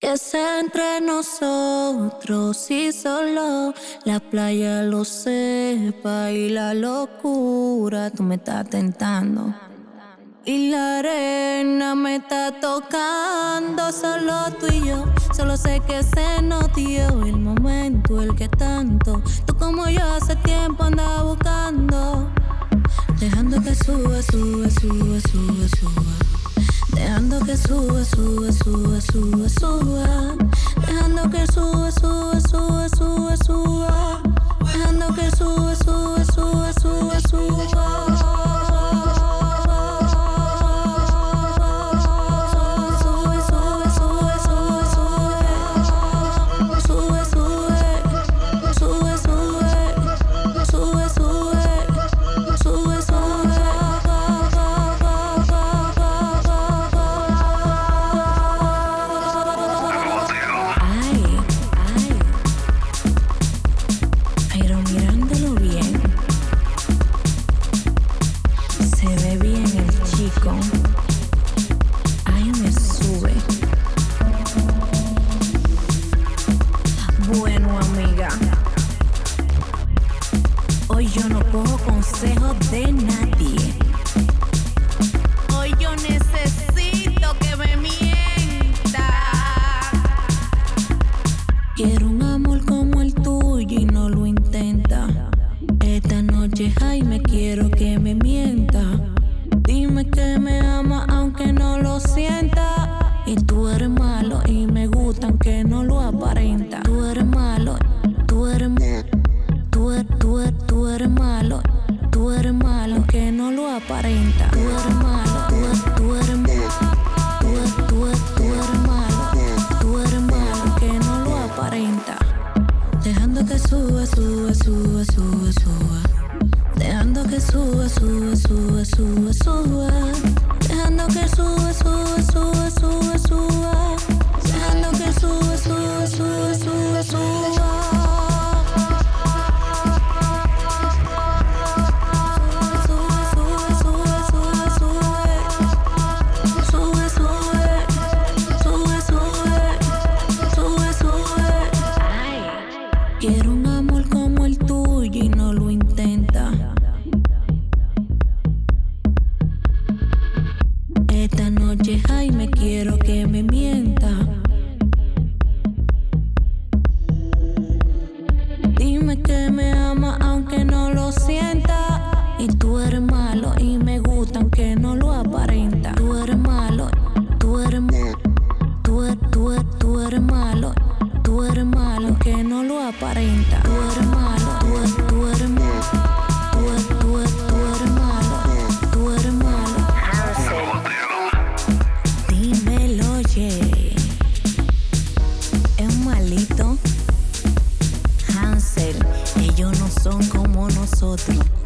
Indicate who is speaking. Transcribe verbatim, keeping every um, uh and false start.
Speaker 1: Que sea entre nosotros y solo la playa lo sepa y la locura tú me estás tentando. Y la arena me está tocando, solo tú y yo. Solo sé que se nos dio el momento, el que tanto tú como yo hace tiempo andaba buscando. Dejando que suba, suba, suba, suba, suba. Dejando que suba, suba, suba, suba, suba. Dejando que suba, suba, suba, suba, suba. Dejando que suba, suba, suba, suba, suba. Hoy yo no cojo consejos de nadie. Hoy yo necesito que me mienta. Quiero un amor como el tuyo y no lo intenta. Esta noche, Jaime, quiero que me mienta. Dime que me ama aunque no lo sienta. Y tú eres malo y me gusta aunque no lo aparenta. Tú eres malo, tú eres malo. Tú eres, tú, eres, tú eres malo, tú eres malo, que no lo aparenta. Tú eres malo, tú eres, tú eres malo, tú eres, tú eres, tú eres malo, tú eres malo, que no lo aparenta. Dejando que suba, suba, suba, suba, suba. Dejando que suba, suba, suba, suba, suba. Dejando que suba, suba, suba, suba, suba. Dejando que suba, suba, suba, suba, suba. Quiero un amor como el tuyo y no lo intenta. Esta noche, Jaime, quiero que me mienta. Dime que me ama aunque no lo sienta. Y tú eres malo y me gusta aunque no lo aparenta. Tú eres malo, tú eres malo, tú eres, tú eres, tú eres malo. Tú eres malo, que no lo aparenta. Tú eres malo, tú eres, tú eres malo. Tú eres, tú eres, tú eres malo. Tú eres malo. Dímelo, oye. Es un malito. Hansel, ellos no son como nosotros.